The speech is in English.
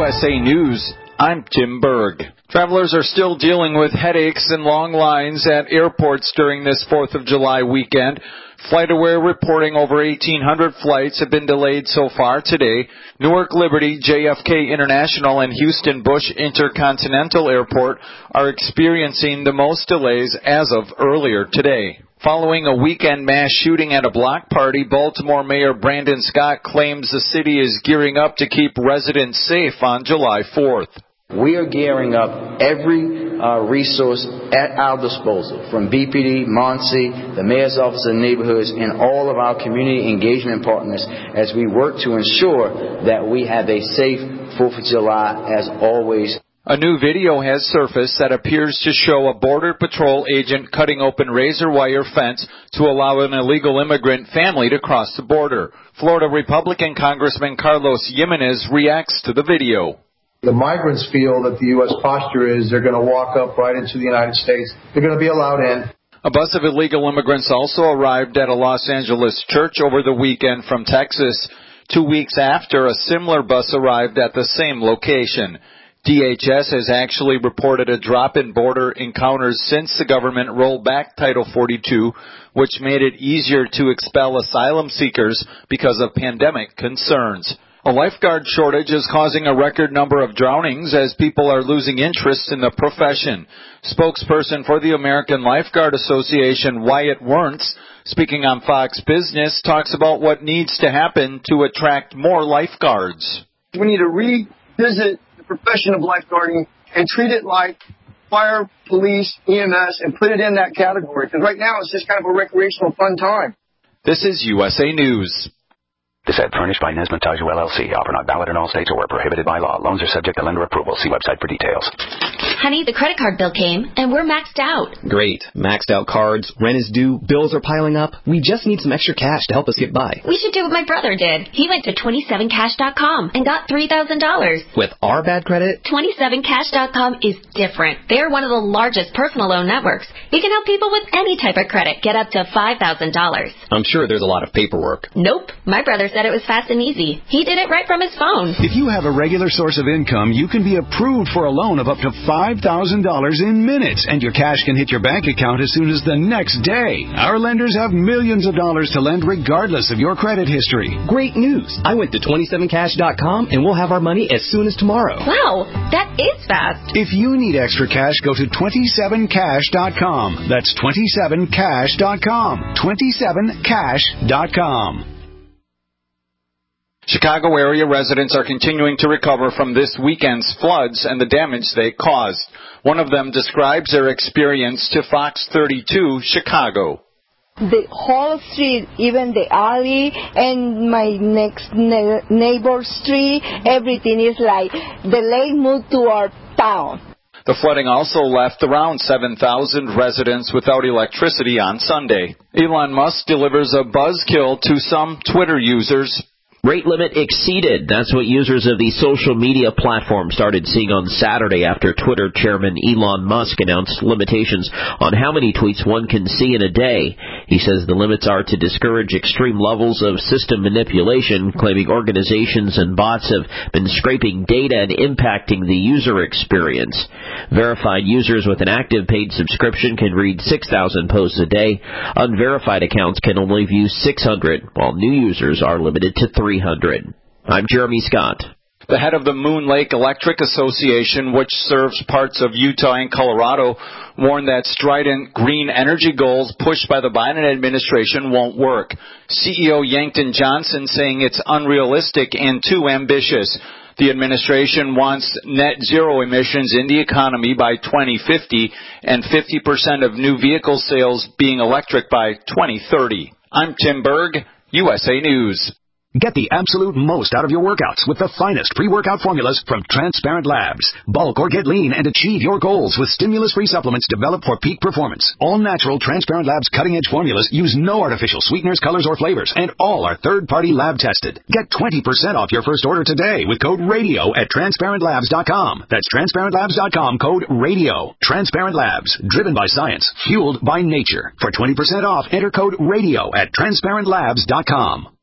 USA News, I'm Tim Berg. Travelers are still dealing with headaches and long lines at airports during this 4th of July weekend. FlightAware reporting over 1,800 flights have been delayed so far today. Newark Liberty, JFK International, and Houston Bush Intercontinental Airport are experiencing the most delays as of earlier today. Following a weekend mass shooting at a block party, Baltimore Mayor Brandon Scott claims the city is gearing up to keep residents safe on July 4th. We are gearing up every resource at our disposal, from BPD, MONSE, the Mayor's Office of Neighborhoods, and all of our community engagement partners as we work to ensure that we have a safe 4th of July as always. A new video has surfaced that appears to show a Border Patrol agent cutting open razor wire fence to allow an illegal immigrant family to cross the border. Florida Republican Congressman Carlos Jimenez reacts to the video. The migrants feel that the U.S. posture is they're going to walk up right into the United States. They're going to be allowed in. A bus of illegal immigrants also arrived at a Los Angeles church over the weekend from Texas, 2 weeks after a similar bus arrived at the same location. DHS has actually reported a drop in border encounters since the government rolled back Title 42, which made it easier to expel asylum seekers because of pandemic concerns. A lifeguard shortage is causing a record number of drownings as people are losing interest in the profession. Spokesperson for the American Lifeguard Association, Wyatt Wernz, speaking on Fox Business, talks about what needs to happen to attract more lifeguards. We need to revisit the profession of lifeguarding and treat it like fire, police, EMS, and put it in that category. Because right now it's just kind of a recreational fun time. This is USA News. This ad furnished by Nesmond-Tajou LLC. Offer not valid in all states or where prohibited by law. Loans are subject to lender approval. See website for details. Honey, the credit card bill came, and we're maxed out. Great. Maxed out cards, rent is due, bills are piling up. We just need some extra cash to help us get by. We should do what my brother did. He went to 27cash.com and got $3,000. With our bad credit? 27cash.com is different. They're one of the largest personal loan networks. You can help people with any type of credit get up to $5,000. I'm sure there's a lot of paperwork. Nope. My brother said it was fast and easy. He did it right from his phone. If you have a regular source of income, you can be approved for a loan of up to $5,000 in minutes, and your cash can hit your bank account as soon as the next day. Our lenders have millions of dollars to lend regardless of your credit history. Great news. I went to 27cash.com and we'll have our money as soon as tomorrow. Wow, that is fast. If you need extra cash, go to 27cash.com. That's 27cash.com. 27cash.com. Chicago area residents are continuing to recover from this weekend's floods and the damage they caused. One of them describes their experience to Fox 32 Chicago. The whole street, even the alley and my next neighbor's street, everything is like the lake moved to our town. The flooding also left around 7,000 residents without electricity on Sunday. Elon Musk delivers a buzzkill to some Twitter users. Rate limit exceeded. That's what users of the social media platform started seeing on Saturday after Twitter chairman Elon Musk announced limitations on how many tweets one can see in a day. He says the limits are to discourage extreme levels of system manipulation, claiming organizations and bots have been scraping data and impacting the user experience. Verified users with an active paid subscription can read 6,000 posts a day. Unverified accounts can only view 600, while new users are limited to 300. I'm Jeremy Scott. The head of the Moon Lake Electric Association, which serves parts of Utah and Colorado, warned that strident green energy goals pushed by the Biden administration won't work. CEO Yankton Johnson saying it's unrealistic and too ambitious. The administration wants net zero emissions in the economy by 2050 and 50% of new vehicle sales being electric by 2030. I'm Tim Berg, USA News. Get the absolute most out of your workouts with the finest pre-workout formulas from Transparent Labs. Bulk or get lean and achieve your goals with stimulus-free supplements developed for peak performance. All natural Transparent Labs cutting-edge formulas use no artificial sweeteners, colors, or flavors, and all are third-party lab tested. Get 20% off your first order today with code RADIO at TransparentLabs.com. That's TransparentLabs.com, code RADIO. Transparent Labs, driven by science, fueled by nature. For 20% off, enter code RADIO at TransparentLabs.com.